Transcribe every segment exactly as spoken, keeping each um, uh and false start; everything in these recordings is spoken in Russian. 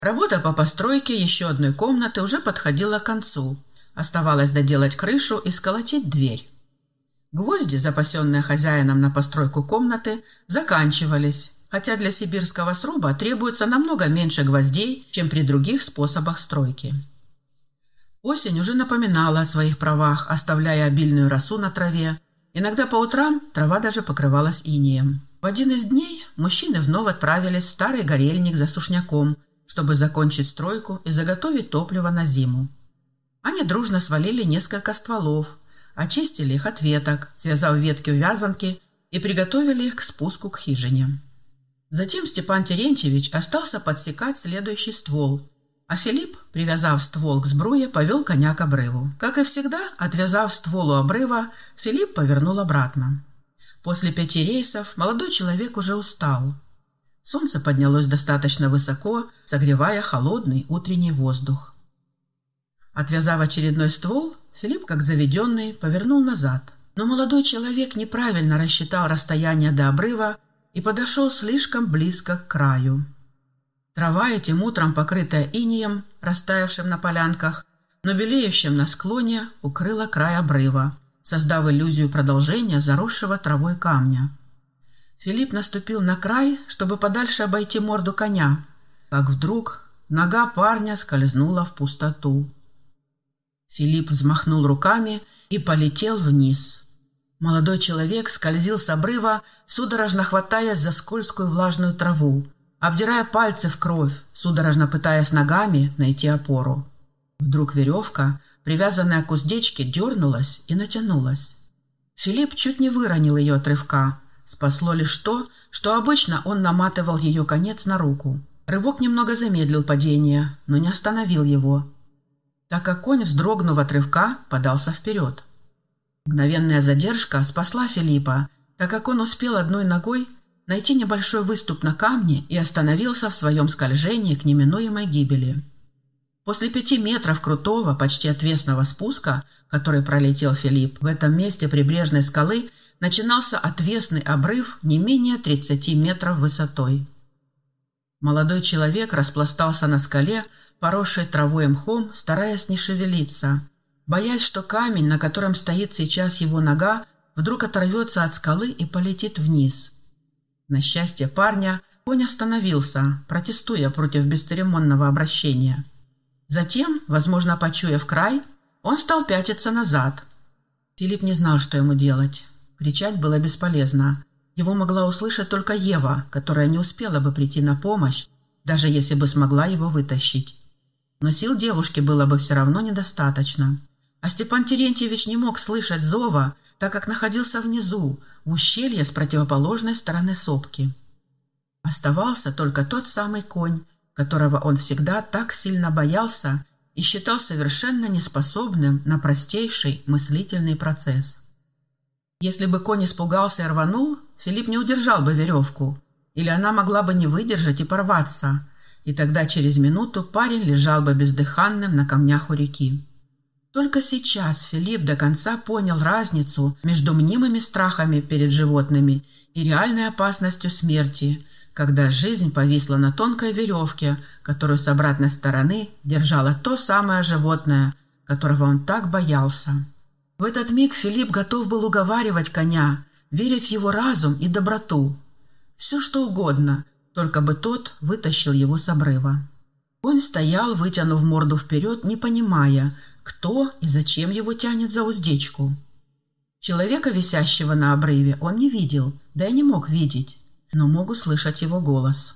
Работа по постройке еще одной комнаты уже подходила к концу. Оставалось доделать крышу и сколотить дверь. Гвозди, запасенные хозяином на постройку комнаты, заканчивались, хотя для сибирского сруба требуется намного меньше гвоздей, чем при других способах стройки. Осень уже напоминала о своих правах, оставляя обильную росу на траве. Иногда по утрам трава даже покрывалась инеем. В один из дней мужчины вновь отправились в старый горельник за сушняком, чтобы закончить стройку и заготовить топливо на зиму. Они дружно свалили несколько стволов, очистили их от веток, связав ветки в вязанки и приготовили их к спуску к хижине. Затем Степан Терентьевич остался подсекать следующий ствол, а Филипп, привязав ствол к сбруе, повел коня к обрыву. Как и всегда, отвязав ствол у обрыва, Филипп повернул обратно. После пяти рейсов молодой человек уже устал. Солнце поднялось достаточно высоко, согревая холодный утренний воздух. Отвязав очередной ствол, Филипп, как заведенный, повернул назад. Но молодой человек неправильно рассчитал расстояние до обрыва и подошел слишком близко к краю. Трава этим утром, покрытая инеем, растаявшим на полянках, но белеющим на склоне, укрыла край обрыва, создав иллюзию продолжения заросшего травой камня. Филипп наступил на край, чтобы подальше обойти морду коня, как вдруг нога парня скользнула в пустоту. Филипп взмахнул руками и полетел вниз. Молодой человек скользил с обрыва, судорожно хватаясь за скользкую влажную траву, обдирая пальцы в кровь, судорожно пытаясь ногами найти опору. Вдруг веревка, привязанная к уздечке, дернулась и натянулась. Филипп чуть не выронил ее от рывка. Спасло лишь то, что обычно он наматывал ее конец на руку. Рывок немного замедлил падение, но не остановил его, так как конь, вздрогнув от рывка, подался вперед. Мгновенная задержка спасла Филиппа, так как он успел одной ногой найти небольшой выступ на камне и остановился в своем скольжении к неминуемой гибели. После пяти метров крутого, почти отвесного спуска, который пролетел Филипп, в этом месте прибрежной скалы начинался отвесный обрыв не менее тридцати метров высотой. Молодой человек распластался на скале, поросшей травой и мхом, стараясь не шевелиться, боясь, что камень, на котором стоит сейчас его нога, вдруг оторвется от скалы и полетит вниз. На счастье парня, конь остановился, протестуя против бесцеремонного обращения. Затем, возможно, почуяв край, он стал пятиться назад. Филипп не знал, что ему делать. Кричать было бесполезно. Его могла услышать только Ева, которая не успела бы прийти на помощь, даже если бы смогла его вытащить. Но сил девушки было бы все равно недостаточно. А Степан Терентьевич не мог слышать зова, так как находился внизу, в ущелье с противоположной стороны сопки. Оставался только тот самый конь, которого он всегда так сильно боялся и считал совершенно неспособным на простейший мыслительный процесс. Если бы конь испугался и рванул, Филипп не удержал бы веревку, или она могла бы не выдержать и порваться, и тогда через минуту парень лежал бы бездыханным на камнях у реки. Только сейчас Филипп до конца понял разницу между мнимыми страхами перед животными и реальной опасностью смерти, когда жизнь повисла на тонкой веревке, которую с обратной стороны держало то самое животное, которого он так боялся. В этот миг Филипп готов был уговаривать коня, верить в его разум и доброту. Все что угодно, только бы тот вытащил его с обрыва. Он стоял, вытянув морду вперед, не понимая, кто и зачем его тянет за уздечку. Человека, висящего на обрыве, он не видел, да и не мог видеть, но мог услышать его голос.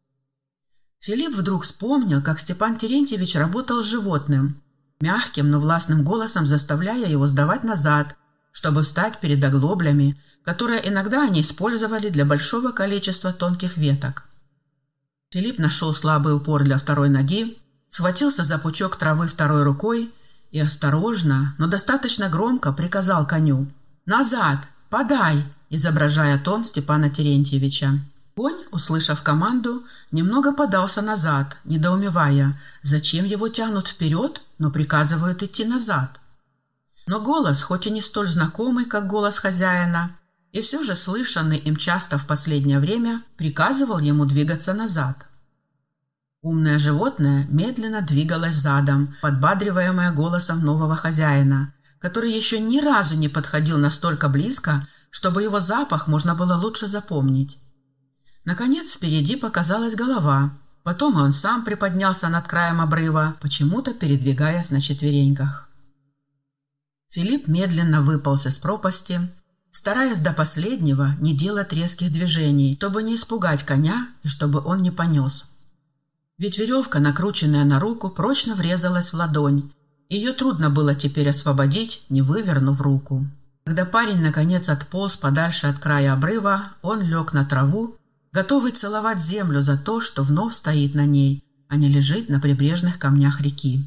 Филипп вдруг вспомнил, как Степан Терентьевич работал с животным, мягким, но властным голосом заставляя его сдавать назад, чтобы встать перед оглоблями, которые иногда они использовали для большого количества тонких веток. Филипп нашел слабый упор для второй ноги, схватился за пучок травы второй рукой и осторожно, но достаточно громко приказал коню: «Назад! Подай!», изображая тон Степана Терентьевича. Конь, услышав команду, немного подался назад, недоумевая, зачем его тянут вперед, но приказывают идти назад. Но голос, хоть и не столь знакомый, как голос хозяина, и все же слышанный им часто в последнее время, приказывал ему двигаться назад. Умное животное медленно двигалось задом, подбадриваемое голосом нового хозяина, который еще ни разу не подходил настолько близко, чтобы его запах можно было лучше запомнить. Наконец впереди показалась голова. Потом он сам приподнялся над краем обрыва, почему-то передвигаясь на четвереньках. Филипп медленно выполз из пропасти, стараясь до последнего не делать резких движений, чтобы не испугать коня и чтобы он не понес. Ведь веревка, накрученная на руку, прочно врезалась в ладонь. Ее трудно было теперь освободить, не вывернув руку. Когда парень наконец отполз подальше от края обрыва, он лег на траву, готовый целовать землю за то, что вновь стоит на ней, а не лежит на прибрежных камнях реки.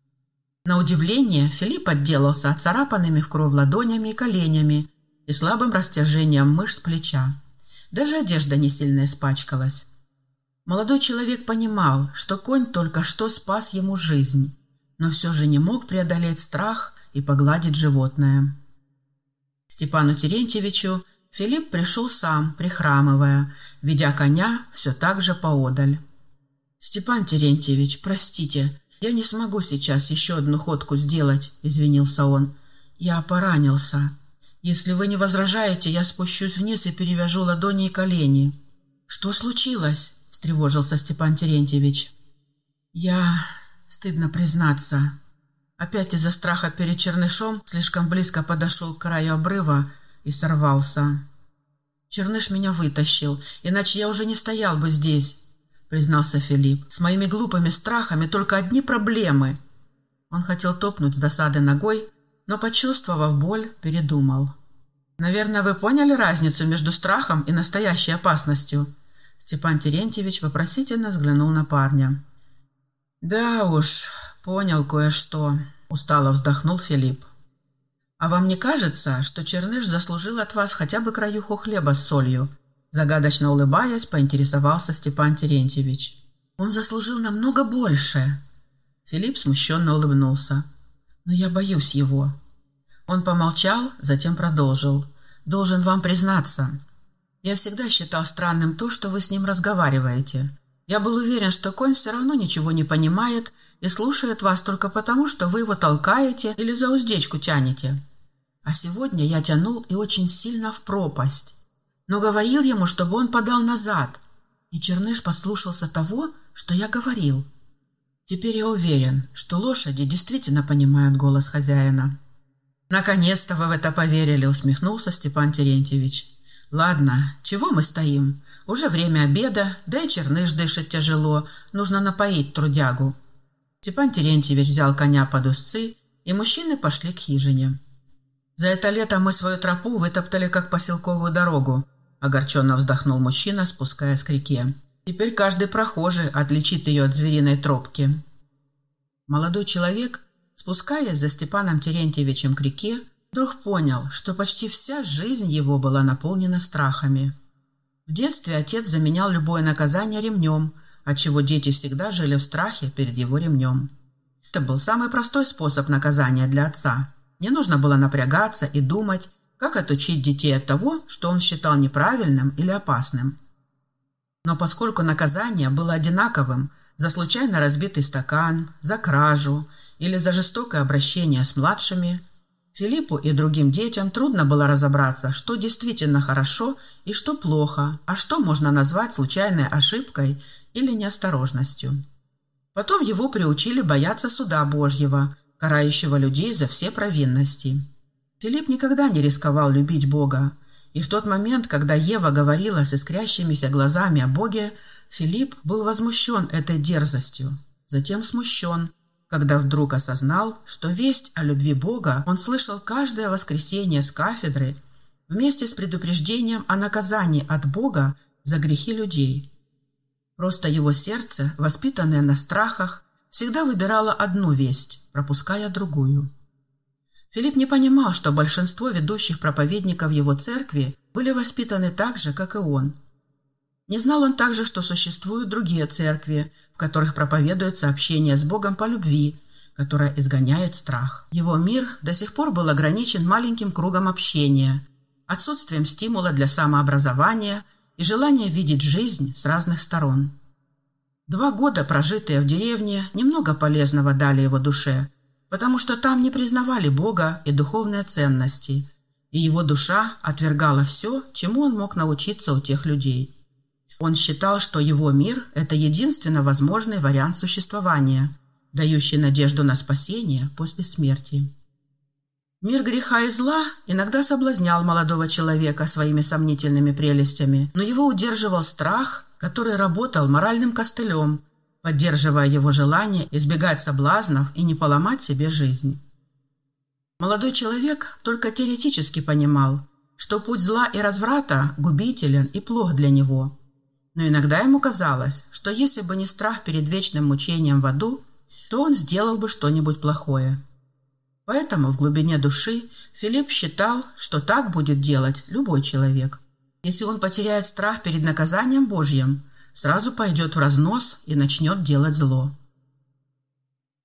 На удивление Филипп отделался отцарапанными в кровь ладонями и коленями и слабым растяжением мышц плеча. Даже одежда не сильно испачкалась. Молодой человек понимал, что конь только что спас ему жизнь, но все же не мог преодолеть страх и погладить животное. Степану Терентьевичу Филипп пришел сам, прихрамывая, ведя коня все так же поодаль. «Степан Терентьевич, простите, я не смогу сейчас еще одну ходку сделать», — извинился он. «Я поранился. Если вы не возражаете, я спущусь вниз и перевяжу ладони и колени». «Что случилось?» — встревожился Степан Терентьевич. «Я... стыдно признаться. Опять из-за страха перед Чернышом слишком близко подошел к краю обрыва и сорвался. Черныш меня вытащил, иначе я уже не стоял бы здесь», — признался Филипп. «С моими глупыми страхами только одни проблемы». Он хотел топнуть с досады ногой, но, почувствовав боль, передумал. «Наверное, вы поняли разницу между страхом и настоящей опасностью?» Степан Терентьевич вопросительно взглянул на парня. «Да уж, понял кое-что», — устало вздохнул Филипп. «А вам не кажется, что Черныш заслужил от вас хотя бы краюху хлеба с солью?» Загадочно улыбаясь, поинтересовался Степан Терентьевич. «Он заслужил намного больше». Филипп смущенно улыбнулся. «Но я боюсь его». Он помолчал, затем продолжил. «Должен вам признаться, я всегда считал странным то, что вы с ним разговариваете. Я был уверен, что конь все равно ничего не понимает и слушает вас только потому, что вы его толкаете или за уздечку тянете. А сегодня я тянул и очень сильно в пропасть. Но говорил ему, чтобы он подал назад. И Черныш послушался того, что я говорил. Теперь я уверен, что лошади действительно понимают голос хозяина». «Наконец-то вы в это поверили», — усмехнулся Степан Терентьевич. «Ладно, чего мы стоим? Уже время обеда, да и Черныш дышит тяжело, нужно напоить трудягу». Степан Терентьевич взял коня под узцы, и мужчины пошли к хижине. «За это лето мы свою тропу вытоптали как поселковую дорогу», — огорченно вздохнул мужчина, спускаясь к реке. «Теперь каждый прохожий отличит ее от звериной тропки». Молодой человек, спускаясь за Степаном Терентьевичем к реке, вдруг понял, что почти вся жизнь его была наполнена страхами. В детстве отец заменял любое наказание ремнем, отчего дети всегда жили в страхе перед его ремнем. Это был самый простой способ наказания для отца. Не нужно было напрягаться и думать, как отучить детей от того, что он считал неправильным или опасным. Но поскольку наказание было одинаковым за случайно разбитый стакан, за кражу или за жестокое обращение с младшими, Филиппу и другим детям трудно было разобраться, что действительно хорошо и что плохо, а что можно назвать случайной ошибкой или неосторожностью. Потом его приучили бояться суда Божьего, карающего людей за все провинности. Филипп никогда не рисковал любить Бога, и в тот момент, когда Ева говорила с искрящимися глазами о Боге, Филипп был возмущен этой дерзостью, затем смущен, когда вдруг осознал, что весть о любви Бога он слышал каждое воскресенье с кафедры вместе с предупреждением о наказании от Бога за грехи людей. Просто его сердце, воспитанное на страхах, всегда выбирало одну весть, пропуская другую. Филипп не понимал, что большинство ведущих проповедников его церкви были воспитаны так же, как и он. Не знал он также, что существуют другие церкви, в которых проповедуется общение с Богом по любви, которая изгоняет страх. Его мир до сих пор был ограничен маленьким кругом общения, отсутствием стимула для самообразования и желанием видеть жизнь с разных сторон. Два года, прожитые в деревне, немного полезного дали его душе, потому что там не признавали Бога и духовные ценности, и его душа отвергала все, чему он мог научиться у тех людей. Он считал, что его мир – это единственно возможный вариант существования, дающий надежду на спасение после смерти. Мир греха и зла иногда соблазнял молодого человека своими сомнительными прелестями, но его удерживал страх, который работал моральным костылем, поддерживая его желание избегать соблазнов и не поломать себе жизнь. Молодой человек только теоретически понимал, что путь зла и разврата губителен и плох для него. Но иногда ему казалось, что если бы не страх перед вечным мучением в аду, то он сделал бы что-нибудь плохое. Поэтому в глубине души Филипп считал, что так будет делать любой человек. Если он потеряет страх перед наказанием Божьим, сразу пойдет в разнос и начнет делать зло.